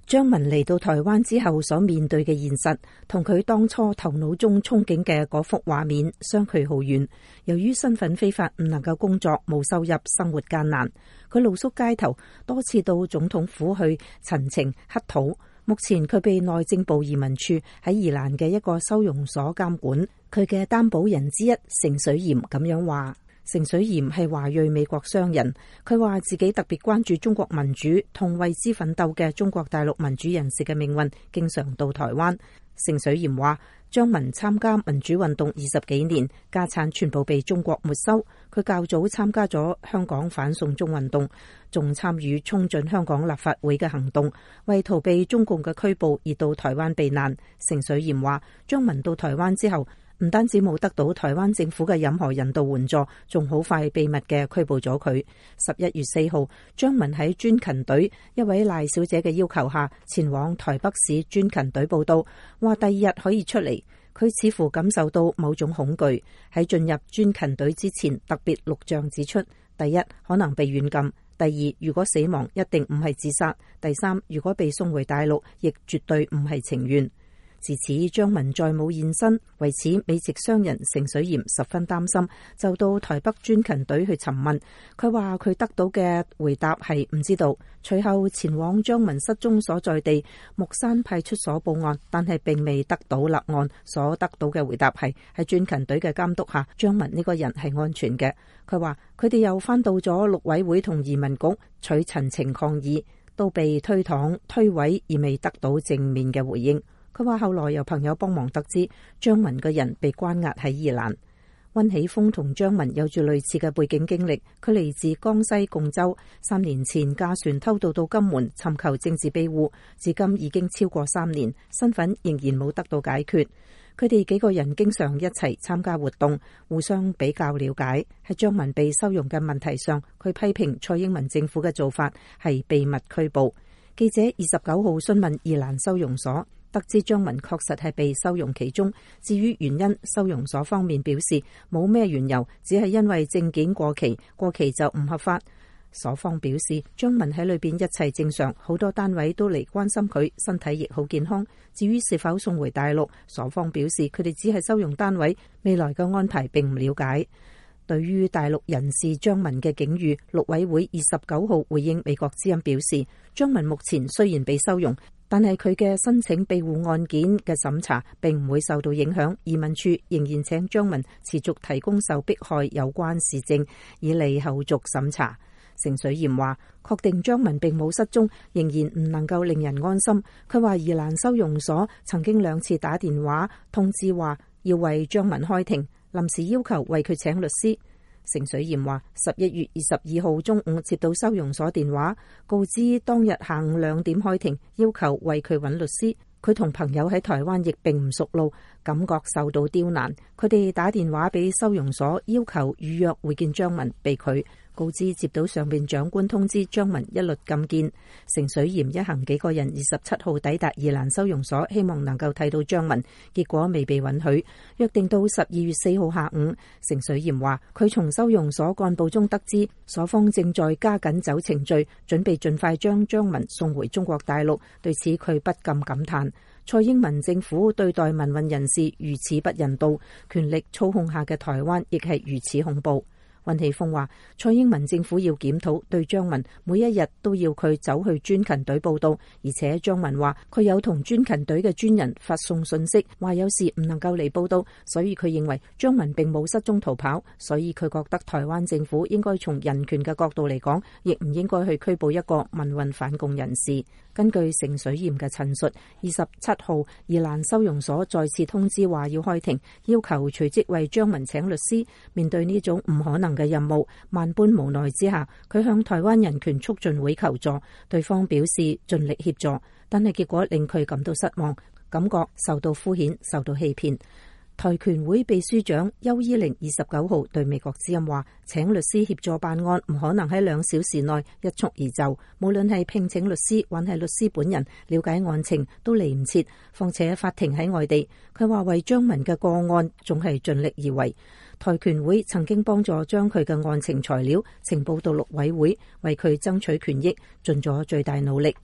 張文嚟到台灣之後所面對嘅現實，同佢當初頭腦中憧憬嘅嗰幅畫面相距好遠。由於身份非法，唔能夠工作，冇收入，生活艱難。佢露宿街頭，多次到總統府去陳情乞討。目前佢被內政部移民處喺宜蘭嘅一個收容所監管。佢嘅擔保人之一盛水鹽咁樣話。盛水鹽係華裔美國商人，佢話自己特別關注中國民主同為之奮鬥嘅中國大陸民主人士嘅命運，經常到台灣。盛水鹽話，張文參加民主運動20幾年，家產全部被中國沒收。佢較早參加咗香港反送中運動，仲參與衝進香港立法會嘅行動，為逃避中共嘅拘捕而到台灣避難。盛水鹽話，張文到台灣之後，唔單止冇得到台灣政府嘅任何人道援助，仲好快秘密嘅拘捕咗佢。11月4號，張文喺專勤隊一位賴小姐嘅要求下，前往台北市專勤隊報到，話第2日可以出嚟。佢似乎感受到某種恐懼，喺進入專勤隊之前，特別錄像指出：第一，可能被軟禁；第二，如果死亡，一定唔係自殺；第三，如果被送回大陸，亦絕對唔係情願。自此，張文再冇現身，為此美籍商人盛水鹽十分擔心，就到台北專勤隊去詢問。佢話佢得到嘅回答係唔知道。隨後前往張文失蹤所在地木山派出所報案，但係並未得到立案。所得到嘅回答係喺專勤隊嘅監督下，張文呢個人係安全嘅。佢話佢哋又返到咗陸委會同移民局取陳情抗議，都被推搪推諉而未得到正面嘅回應。佢話後來由朋友幫忙得知，張文個人被關押喺宜蘭。溫喜峰同張文有住類似嘅背景經歷，佢嚟自江西贛州，3年前駕船偷渡到金門尋求政治庇護，至今已經超過3年，身份仍然冇得到解決。佢哋幾個人經常一齊參加活動，互相比較了解。喺張文被收容嘅問題上，佢批評蔡英文政府嘅做法係秘密拘捕。記者29號詢問宜蘭收容所，得知張文確實係被收容其中。至於原因，收容所方面表示冇咩緣由，只係因為證件過期，過期就唔合法。所方表示張文喺裏邊一切正常，好多單位都嚟關心佢，身體亦好健康。至於是否送回大陸，所方表示佢哋只係收容單位，未來嘅安排並唔了解。對於大陸人士張文嘅境遇，陸委會29號回應美國之音表示，張文目前雖然被收容，但係佢嘅申請庇護案件嘅審查並唔會受到影響。移民處仍然請張文持續提供受迫害有關事證，以利後續審查。盛水鹽話，確定張文並冇失蹤，仍然唔能夠令人安心。佢話宜蘭收容所曾經2次打電話通知話要為張文開庭，臨時要求為佢請律師。盛水鹽話，11月22號中午接到收容所電話，告知當日下午2點開庭，要求為佢揾律師。佢同朋友喺台灣亦並唔熟路，感覺受到刁難。佢哋打電話俾收容所，要求預約會見張文，被拒。告知接到上邊長官通知，張文一律禁見。盛水鹽一行幾個人27號抵達宜蘭收容所，希望能夠睇到張文，結果未被允許。約定到12月4號下午，盛水鹽話佢從收容所幹部中得知，所方正在加緊走程序，準備盡快將張文送回中國大陸。對此佢不禁感嘆，蔡英文政府對待民運人士如此不人道，權力操控下嘅台灣亦係如此恐怖。溫喜峰話，蔡英文政府要檢討，對張文每一日都要佢走去專勤隊報到，而且張文話佢有同專勤隊嘅專人發送信息，話有時唔能夠嚟報到，所以佢認為張文並冇失蹤逃跑，所以佢覺得台灣政府應該從人權嘅角度嚟講，亦唔應該去拘捕一個民運反共人士。根據盛水鹽嘅陳述，27號宜蘭收容所再次通知話要開庭，要求隨即為張文請律師。面對呢種唔可能嘅任務，萬般無奈之下，佢向台灣人權促進會求助，對方表示盡力協助，但係結果令佢感到失望，感覺受到敷衍，受到欺騙。台權會秘書長邱依玲29號對美國之音話，請律師協助辦案唔可能喺2小時內一蹴而就，無論係聘請律師還係律師本人了解案情都嚟唔切，況且法庭喺外地。佢話為張文嘅個案仲係盡力而為，台權會曾經幫助將佢嘅案情材料呈報到陸委會，為佢爭取權益，盡咗最大努力。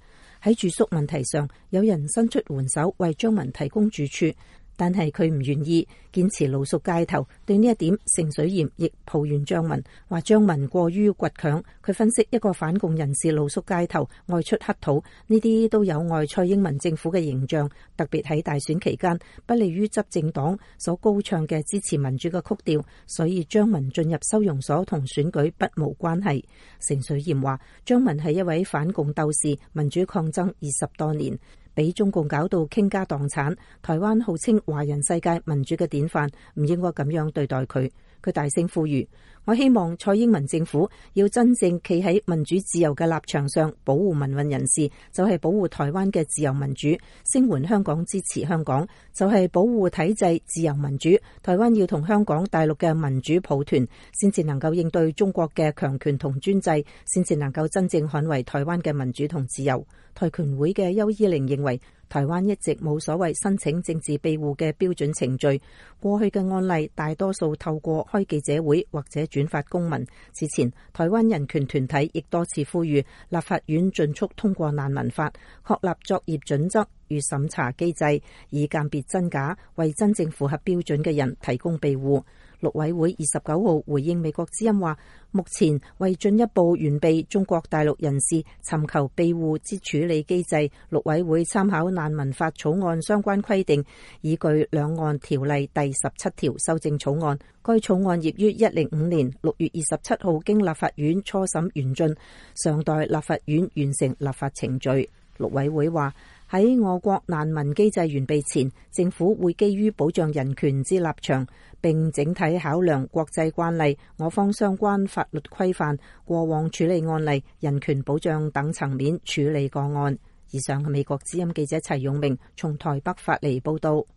喺住宿問題上，有人伸出援手為張文提供住處，但係佢唔願意，堅持露宿街頭。對呢一點，盛水鹽亦抱怨張文，話張文過於倔強。佢分析，一個反共人士露宿街頭、外出乞討，呢啲都有礙蔡英文政府嘅形象，特別喺大選期間，不利於執政黨所高唱嘅支持民主嘅曲調。所以張文進入收容所同選舉不無關係。盛水鹽話，張文係一位反共鬥士，民主抗爭20多年，俾中共搞到傾家蕩產。台灣號稱華人世界民主嘅典範，唔應該咁樣對待佢。佢大聲呼籲，我希望蔡英文政府要真正企喺民主自由嘅立場上，保護民運人士，就係保護台灣嘅自由民主；聲援香港，支持香港，就係保護體制自由民主。台灣要同香港大陸嘅民主抱團，先至能夠應對中國嘅強權同專制，先至能夠真正捍衛台灣嘅民主同自由。台權會嘅邱依玲認為，台灣一直冇所謂申請政治庇護嘅標準程序，過去嘅案例大多數透過開記者會或者轉發公文。此前，台灣人權團體亦多次呼籲立法院盡速通過難民法，確立作業準則與審查機制，以鑑別真假，為真正符合標準嘅人提供庇護。陸委會29號回應美國之音話，目前為進一步完備中國大陸人士尋求庇護之處理機制，陸委會參考難民法草案相關規定，依據兩岸條例第17條修正草案。該草案業於105年6月27號經立法院初審完竣，尚待立法院完成立法程序。陸委會話，喺我國難民機制完備前，政府會基於保障人權之立場，並整體考量國際慣例、我方相關法律規範、過往處理案例、人權保障等層面處理個案。以上係美國之音記者齊永明從台北發嚟報道。